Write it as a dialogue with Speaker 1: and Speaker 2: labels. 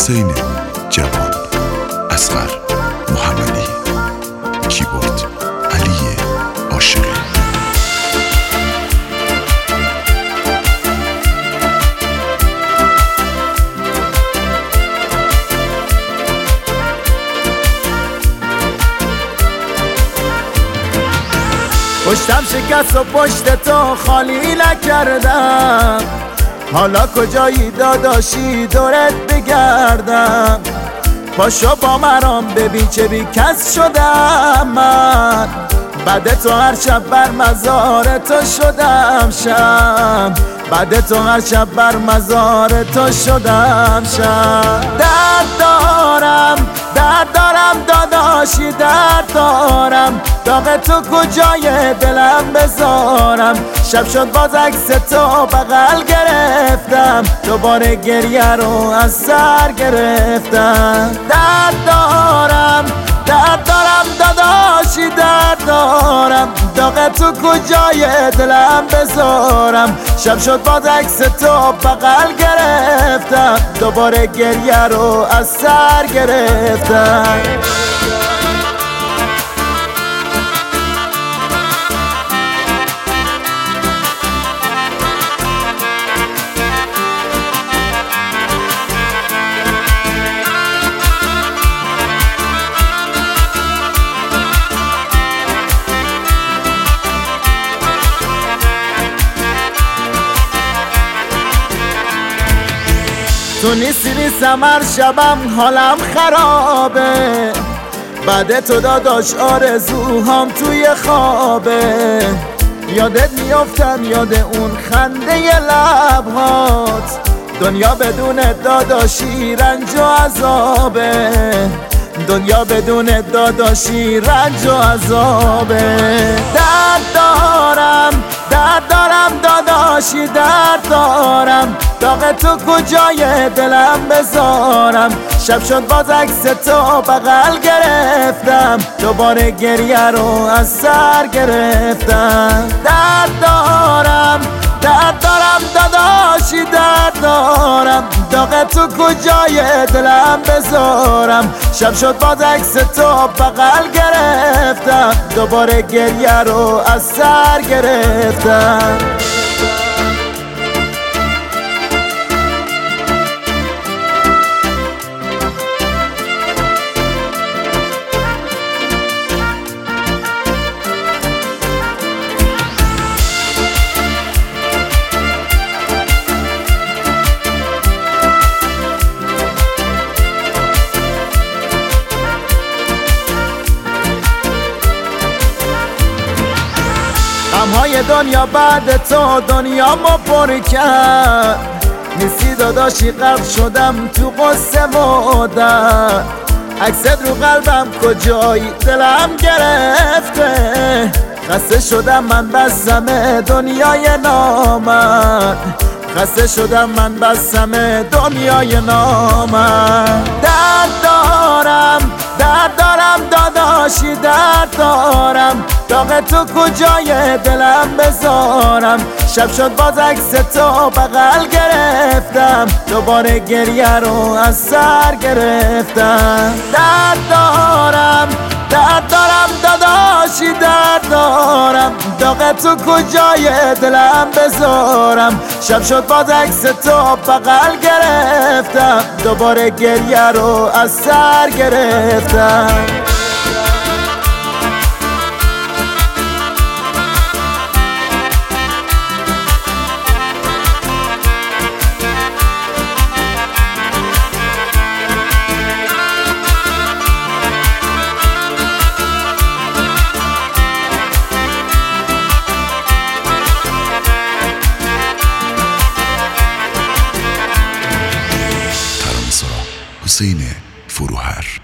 Speaker 1: حسین جوان، اصغر محمدی، کیبورد علی عاشقی.
Speaker 2: پشتم شکست و پشت تو خالی نکردم، حالا کجایی داداشی دورت بگردم. پاشو با مرام ببین چه بی کس شدم من، بعد تو هر شب بر مزار تو شدم شم، بعد تو هر شب بر مزار تو شدم شم. درد دارم داداشی، درد دارم، داغ تو کجای دلم بذارم. شب شد باز عکس تو بغل گرفتم، دوباره گریه رو از سر گرفتم. درد دارم داداشی، درد دارم، داغ تو کجای دلم بذارم. شب شد باز عکس تو بغل گرفتم، دوباره گریه رو از سر گرفتم. تو نیستم هر شبم حالم خرابه، بعد تو داداش آرزوهام توی خوابه. یادت میافتم، یاد اون خنده لبهات، دنیا بدون داداشی رنج و عذابه، دنیا بدون داداشی رنج و عذابه. درد دارم داداشی، درد دارم، داغ تو کجای دلم بذارم. شب شد باز عکس تو بغل گرفتم، دوباره گریه رو از سر گرفتم. درد دارم داداشی، درد دارم، داغ تو کجای دلم بذارم. شب شد باز عکس تو بغل گرفتم، دوباره گریه رو از سر گرفتم. غمهای دنیا بعد تو دنیا ما پر کرد، نیستی داداشی غرق شدم تو قصه مادر. عکست رو قلبم کجایی دلم گرفته، خسته شدم من بستم دنیای نامرد، خسته شدم من بستم دنیای نامرد. درد دارم داداشی، درد دارم، داغ تو کجای دلم بذارم. شب شد باز عکس تو بغل گرفتم، دوباره گریه رو از سر گرفتم. درد دارم داداشی، درد دارم، داغ تو کجای دلم بذارم. شب شد باز عکس تو بغل گرفتم، دوباره گریه رو از سر گرفتم.
Speaker 1: حسین فروهر.